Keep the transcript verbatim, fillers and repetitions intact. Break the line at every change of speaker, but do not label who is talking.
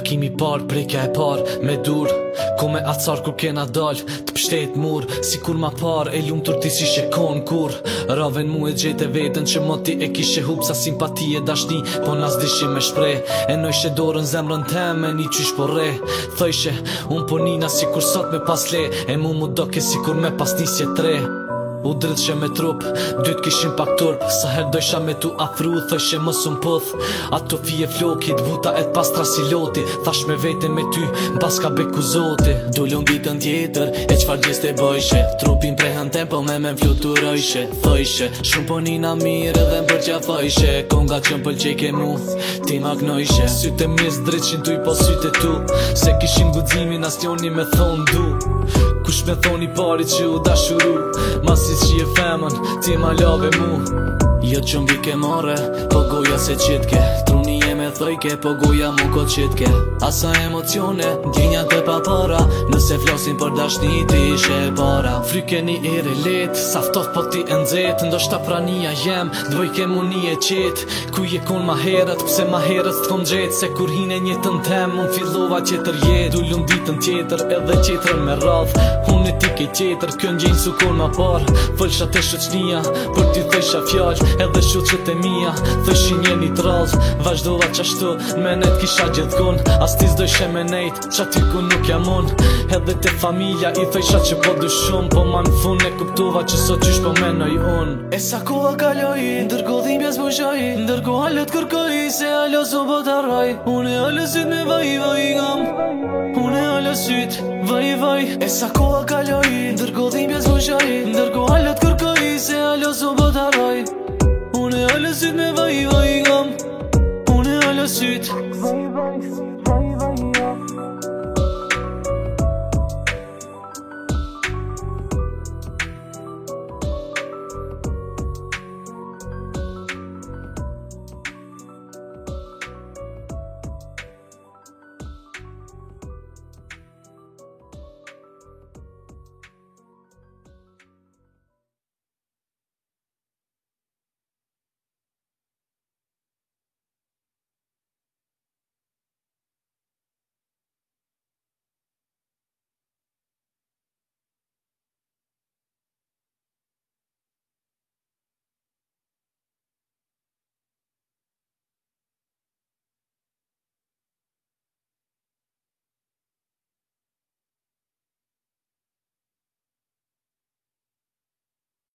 Takimi par, prekja e par, me dur Ko me acar kur kena dal Të pështet mur, si kur ma par E lumë tër ti si shekon kur Raven mu e gjete vetën që moti e kishe hup Sa simpati e dashni, po nas dishi me shprej E nojshe dorën zemrën teme, një qysh po re Thojshe, unë po nina si kur sot me pas le E mu mu doke si kur me pas nisje tre U dridhshe me trup, dyt kishin pak turp Sa her dojsha me tu afru, thojshe mos un puth Ato fije flokit, vuta et pastra si loti Thash me vete me ty, bas ka beku zoti
Dullun ditën tjetër, e qfar gjeste bojshe Trupin prehën tempo me me fluturojshe Thojshe, shumë po nina mirë dhe mbërgja fojshe Konga që m'pëlqej ke mu, ti ma knojshe
Syte mis dritshin tuj po syte tu Se kishin gudzimin as njoni me thon du Kush me thoni pari që u dashuru Masi që je femën, ti ma lave mu
Jo që mbi ke more, po goja se qitke Truni je me thojke, po goja mu ko qitke Asa emocione, gjinja të papara Nëse flosin për dashni ti ishe para
Fryke një ere let, saftot po ti e nxet Ndoshta prania jem, dvojke mu një e qet Ku je kon ma herët, pse ma herët t'kom gjet Se kur hine njëtën tem, unë fillova qetër jet Dullun ditën tjetër, edhe qetërën me radh Unë e ti ke qetër, kën gjenjë su kon ma par Fëllsha të shëqnia, për ti thësha fjall Edhe shuqët e mija, thëshin jeni t'radh Vazhdova qashtu, me net kisha gjithkun As ti s'dojshe me nejt, qa ty ku nuk jam un Edhe te familja i thësha që po du shumë Po ma në fun e kuptova që sot qysh po menoj un
E sa koha kaloi, ndërko dhimbjes bëshoj Ndërko halët kërkoj, se alo su po t'arroj Une alo syt me vaj, vaj gam Une alo syt, vaj, vaj E sa koha kaloi, ndërko dhimbjes bëshoj Ndërko halët kërkoj, se alo su po t'arroj Une alo syt me vaj, vaj gam Une alo syt, vaj, vaj